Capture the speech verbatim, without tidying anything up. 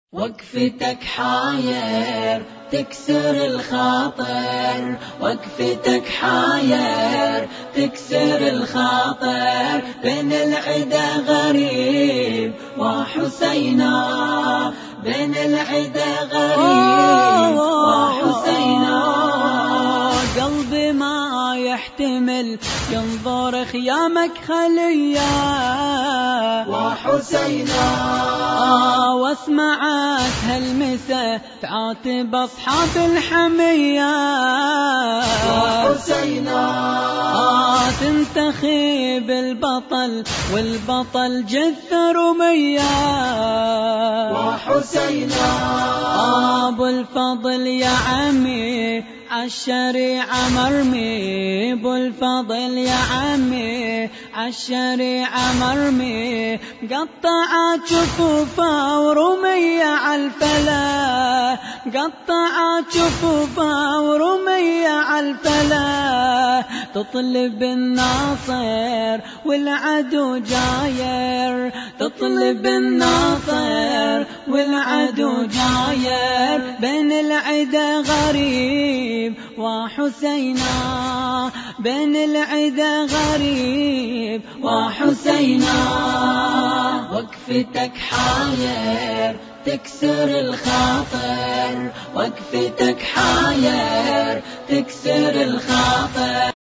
وقفتك حاير تكسر الخاطر، وقفتك حاير تكسر الخاطر، بين العدا غريب وحسينا، بين العدا غريب وحسينا. قلبي ما يحتمل ينظر خيامك خليا وحسينا، واسمعك هالمسا تعاتب أصحاب الحمية وحسينا. تنتخب البطل والبطل جث رمية وحسينا. أبو الفضل يا عمي عالشريعة مرمي، أبو الفضل يا عمي عالشريعة مرمي، قطعت شفوفه ورمية عالفلا، قطعت شفوفه ورمية عالفلا. تطلب الناصر والعدو جاير، تطلب الناصر والعدو جاير، بين العدا غريب وحسينا، بين العدا غريب وحسينا. وقفتك حاير تكسر الخاطر، وقفتك حاير تكسر الخاطر.